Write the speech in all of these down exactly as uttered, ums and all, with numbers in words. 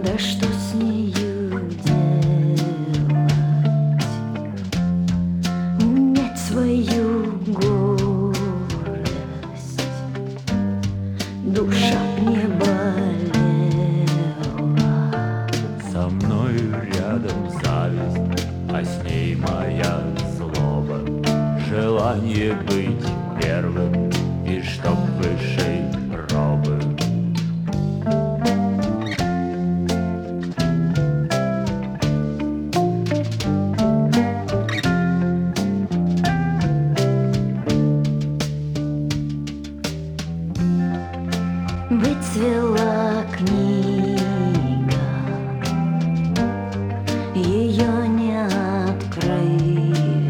Да что с нею делать? Унять свою горесть, душа б не болела. Со мною рядом зависть, а с ней моя злоба. Желание быть первым и чтоб выше пробы. Выцвела книга, ее не открыли,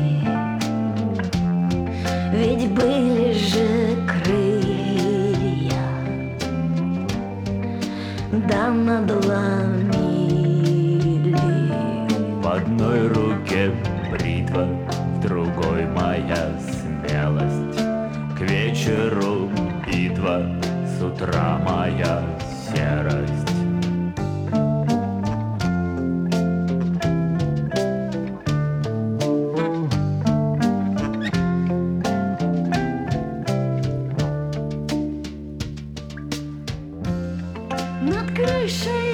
ведь были же крылья, да надломили. В одной руке бритва, в другой моя смелость. К вечеру битва, с утра моя серость. Над крышей